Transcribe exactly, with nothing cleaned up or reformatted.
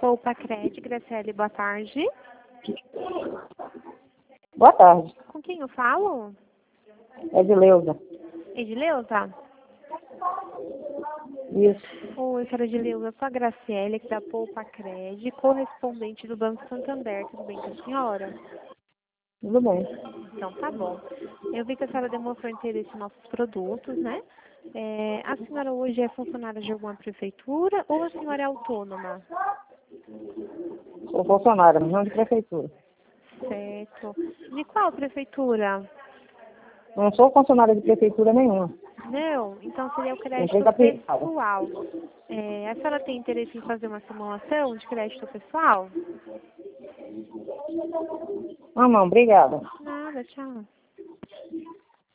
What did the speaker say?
Poupa Cred, Graciele, boa tarde. Boa tarde. Com quem eu falo? É de Leusa. Edileuza? Isso. Oi, senhora Edileuza, eu sou a Graciele, aqui da Poupa Cred, correspondente do Banco Santander. Tudo bem com a senhora? Tudo bem. Então, tá bom. Eu vi que a senhora demonstrou interesse em nossos produtos, né? É, a senhora hoje é funcionária de alguma prefeitura ou a senhora é autônoma? Sou funcionária, mas não de prefeitura. Certo. De qual prefeitura? Não sou funcionária de prefeitura nenhuma. Não, então seria o crédito Empresa privada. pessoal. É, a senhora tem interesse em fazer uma simulação de crédito pessoal? Ah, não, obrigada. Nada, tchau.